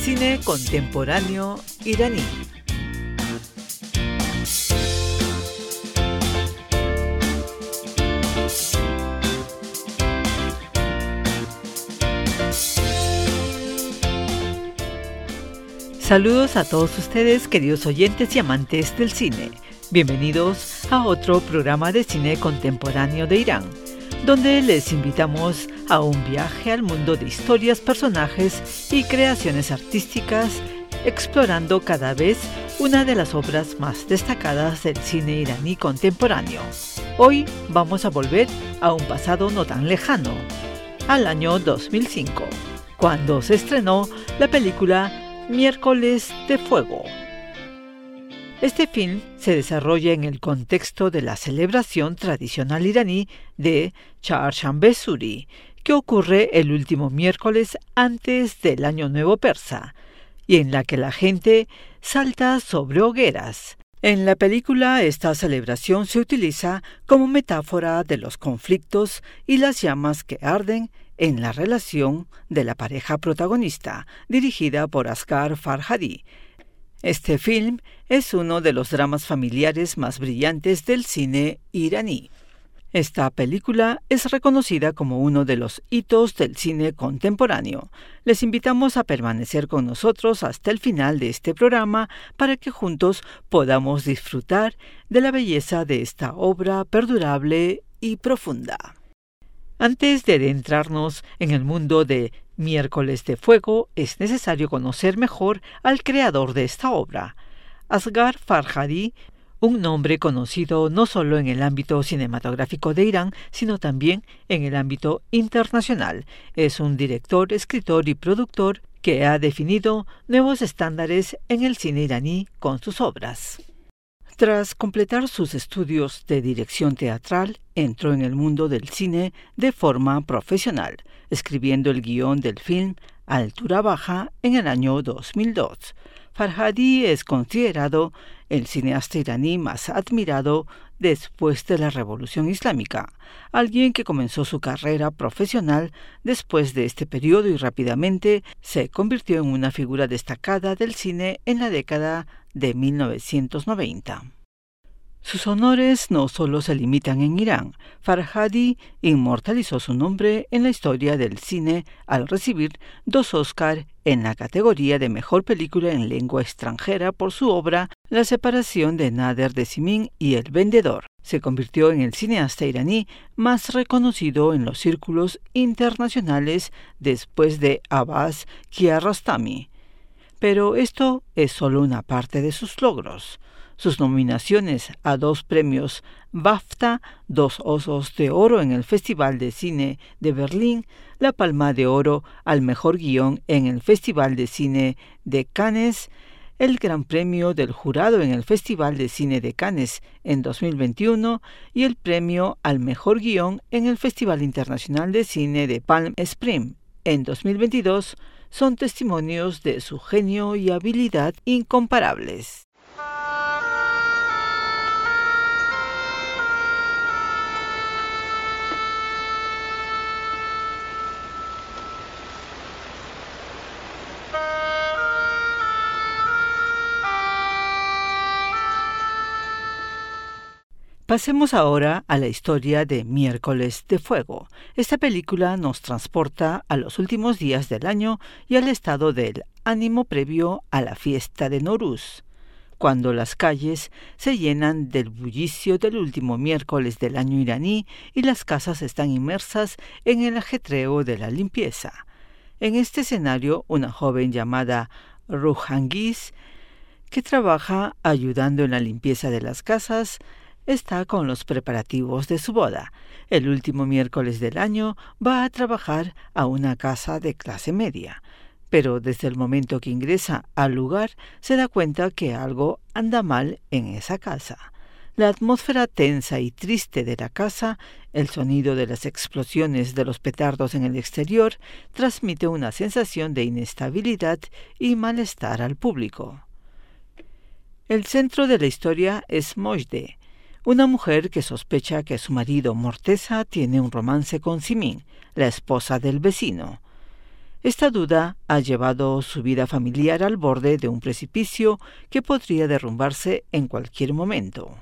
cine contemporáneo iraní. Saludos a todos ustedes, queridos oyentes y amantes del cine. Bienvenidos a otro programa de cine contemporáneo de Irán, donde les invitamos a un viaje al mundo de historias, personajes y creaciones artísticas, explorando cada vez una de las obras más destacadas del cine iraní contemporáneo. Hoy vamos a volver a un pasado no tan lejano, al año 2005, cuando se estrenó la película Miércoles de Fuego. Este film se desarrolla en el contexto de la celebración tradicional iraní de Charshambeh Suri, que ocurre el último miércoles antes del Año Nuevo Persa, y en la que la gente salta sobre hogueras. En la película, esta celebración se utiliza como metáfora de los conflictos y las llamas que arden en la relación de la pareja protagonista, dirigida por Asghar Farhadi. Este film es uno de los dramas familiares más brillantes del cine iraní. Esta película es reconocida como uno de los hitos del cine contemporáneo. Les invitamos a permanecer con nosotros hasta el final de este programa para que juntos podamos disfrutar de la belleza de esta obra perdurable y profunda. Antes de adentrarnos en el mundo de Miércoles de Fuego, es necesario conocer mejor al creador de esta obra, Asghar Farhadi, un nombre conocido no solo en el ámbito cinematográfico de Irán, sino también en el ámbito internacional. Es un director, escritor y productor que ha definido nuevos estándares en el cine iraní con sus obras. Tras completar sus estudios de dirección teatral, entró en el mundo del cine de forma profesional, escribiendo el guión del film Altura Baja en el año 2002. Farhadi es considerado el cineasta iraní más admirado después de la Revolución Islámica, alguien que comenzó su carrera profesional después de este periodo y rápidamente se convirtió en una figura destacada del cine en la década de 1990. Sus honores no solo se limitan en Irán. Farhadi inmortalizó su nombre en la historia del cine al recibir 2 Oscar en la categoría de Mejor Película en Lengua Extranjera por su obra La separación de Nader de Simin y El Vendedor. Se convirtió en el cineasta iraní más reconocido en los círculos internacionales después de Abbas Kiarostami. Pero esto es solo una parte de sus logros. Sus nominaciones a 2 premios BAFTA, 2 Osos de Oro en el Festival de Cine de Berlín, la Palma de Oro al Mejor Guión en el Festival de Cine de Cannes, el Gran Premio del Jurado en el Festival de Cine de Cannes en 2021 y el Premio al Mejor Guión en el Festival Internacional de Cine de Palm Springs en 2022, son testimonios de su genio y habilidad incomparables. Pasemos ahora a la historia de Miércoles de Fuego. Esta película nos transporta a los últimos días del año y al estado del ánimo previo a la fiesta de Nowruz, cuando las calles se llenan del bullicio del último miércoles del año iraní y las casas están inmersas en el ajetreo de la limpieza. En este escenario, una joven llamada Ruhangiz, que trabaja ayudando en la limpieza de las casas, está con los preparativos de su boda. El último miércoles del año va a trabajar a una casa de clase media, pero desde el momento que ingresa al lugar se da cuenta que algo anda mal en esa casa. La atmósfera tensa y triste de la casa, el sonido de las explosiones de los petardos en el exterior, transmite una sensación de inestabilidad y malestar al público. El centro de la historia es Mojde, una mujer que sospecha que su marido Morteza tiene un romance con Simin, la esposa del vecino. Esta duda ha llevado su vida familiar al borde de un precipicio que podría derrumbarse en cualquier momento.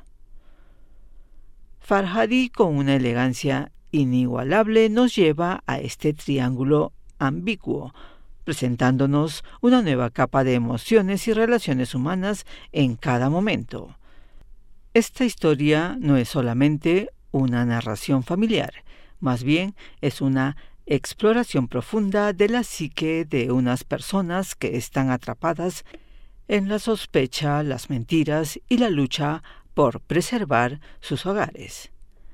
Farhadi, con una elegancia inigualable, nos lleva a este triángulo ambiguo, presentándonos una nueva capa de emociones y relaciones humanas en cada momento. Esta historia no es solamente una narración familiar, más bien es una exploración profunda de la psique de unas personas que están atrapadas en la sospecha, las mentiras y la lucha por preservar sus hogares.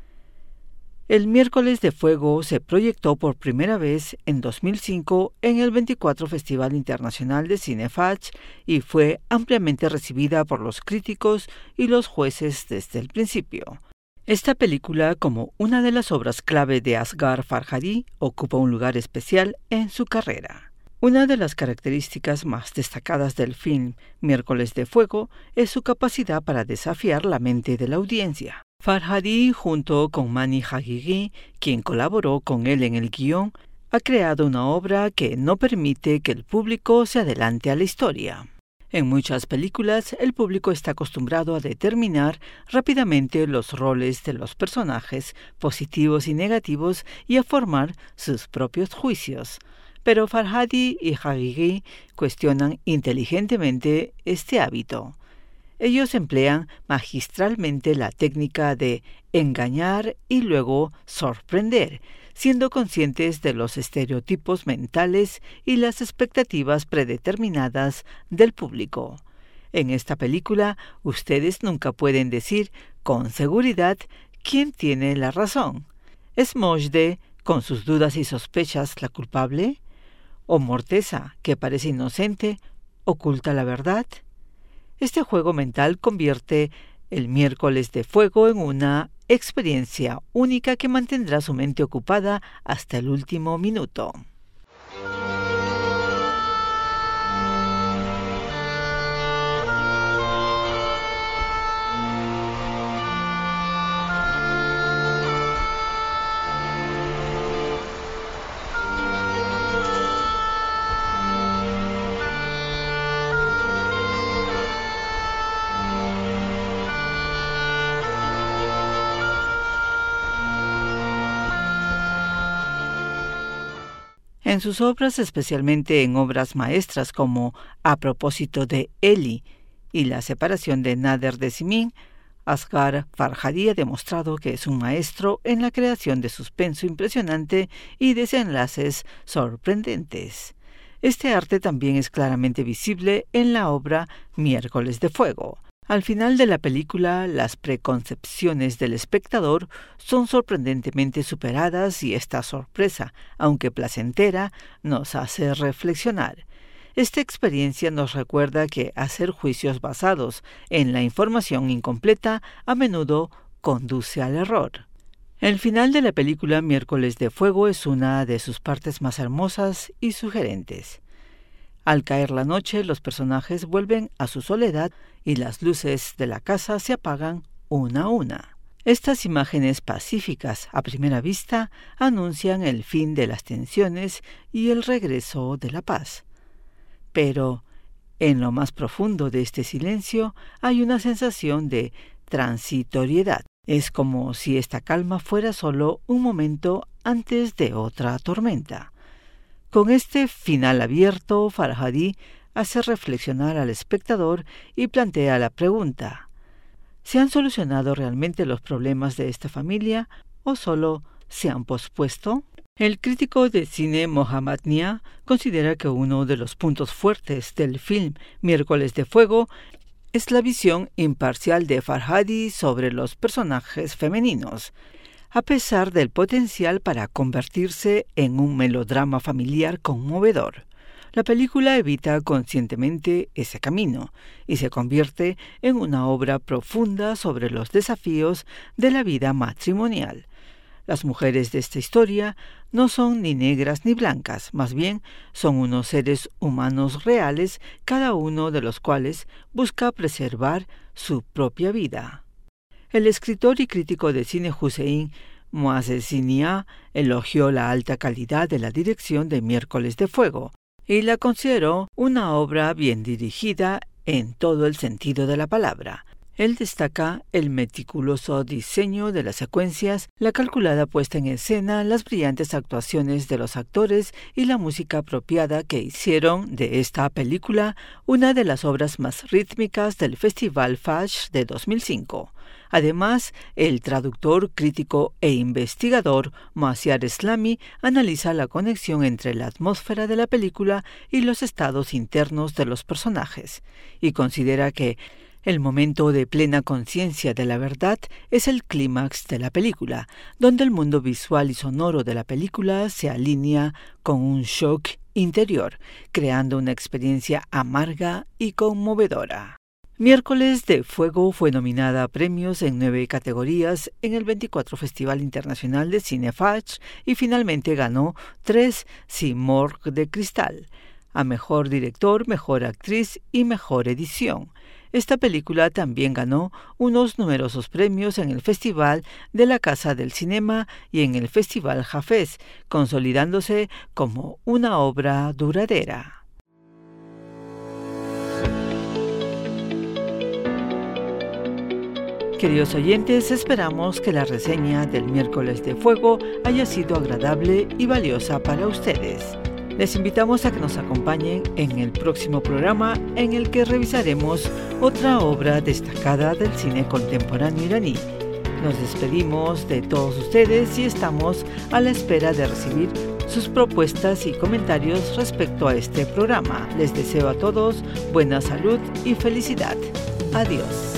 El Miércoles de Fuego se proyectó por primera vez en 2005 en el 24 Festival Internacional de Cine Fatch y fue ampliamente recibida por los críticos y los jueces desde el principio. Esta película, como una de las obras clave de Asghar Farhadi, ocupa un lugar especial en su carrera. Una de las características más destacadas del film Miércoles de Fuego es su capacidad para desafiar la mente de la audiencia. Farhadi, junto con Mani Haghighi, quien colaboró con él en el guión, ha creado una obra que no permite que el público se adelante a la historia. En muchas películas, el público está acostumbrado a determinar rápidamente los roles de los personajes, positivos y negativos, y a formar sus propios juicios. Pero Farhadi y Haghighi cuestionan inteligentemente este hábito. Ellos emplean magistralmente la técnica de engañar y luego sorprender, siendo conscientes de los estereotipos mentales y las expectativas predeterminadas del público. En esta película, ustedes nunca pueden decir con seguridad quién tiene la razón. ¿Es Mojde, con sus dudas y sospechas, la culpable? ¿O Morteza, que parece inocente, oculta la verdad? Este juego mental convierte el Miércoles de Fuego en una experiencia única que mantendrá su mente ocupada hasta el último minuto. En sus obras, especialmente en obras maestras como A propósito de Eli y La separación de Nader de Simin, Asghar Farhadi ha demostrado que es un maestro en la creación de suspenso impresionante y desenlaces sorprendentes. Este arte también es claramente visible en la obra Miércoles de Fuego. Al final de la película, las preconcepciones del espectador son sorprendentemente superadas y esta sorpresa, aunque placentera, nos hace reflexionar. Esta experiencia nos recuerda que hacer juicios basados en la información incompleta a menudo conduce al error. El final de la película Miércoles de Fuego es una de sus partes más hermosas y sugerentes. Al caer la noche, los personajes vuelven a su soledad y las luces de la casa se apagan una a una. Estas imágenes pacíficas a primera vista anuncian el fin de las tensiones y el regreso de la paz. Pero en lo más profundo de este silencio hay una sensación de transitoriedad. Es como si esta calma fuera solo un momento antes de otra tormenta. Con este final abierto, Farhadi hace reflexionar al espectador y plantea la pregunta: ¿se han solucionado realmente los problemas de esta familia o solo se han pospuesto? El crítico de cine Mohammad Nia considera que uno de los puntos fuertes del film Miércoles de Fuego es la visión imparcial de Farhadi sobre los personajes femeninos. A pesar del potencial para convertirse en un melodrama familiar conmovedor, la película evita conscientemente ese camino y se convierte en una obra profunda sobre los desafíos de la vida matrimonial. Las mujeres de esta historia no son ni negras ni blancas, más bien son unos seres humanos reales, cada uno de los cuales busca preservar su propia vida. El escritor y crítico de cine Hussein Moazzez Inouye elogió la alta calidad de la dirección de Miércoles de Fuego y la consideró una obra bien dirigida en todo el sentido de la palabra. Él destaca el meticuloso diseño de las secuencias, la calculada puesta en escena, las brillantes actuaciones de los actores y la música apropiada que hicieron de esta película una de las obras más rítmicas del Festival Fajr de 2005. Además, el traductor, crítico e investigador Moazzez Eslami analiza la conexión entre la atmósfera de la película y los estados internos de los personajes, y considera que el momento de plena conciencia de la verdad es el clímax de la película, donde el mundo visual y sonoro de la película se alinea con un shock interior, creando una experiencia amarga y conmovedora. Miércoles de Fuego fue nominada a premios en 9 categorías en el 24 Festival Internacional de Cine Fajr y finalmente ganó 3 Simorgh de Cristal, a Mejor Director, Mejor Actriz y Mejor Edición. Esta película también ganó unos numerosos premios en el Festival de la Casa del Cinema y en el Festival Hafez, consolidándose como una obra duradera. Queridos oyentes, esperamos que la reseña del Miércoles de Fuego haya sido agradable y valiosa para ustedes. Les invitamos a que nos acompañen en el próximo programa en el que revisaremos otra obra destacada del cine contemporáneo iraní. Nos despedimos de todos ustedes y estamos a la espera de recibir sus propuestas y comentarios respecto a este programa. Les deseo a todos buena salud y felicidad. Adiós.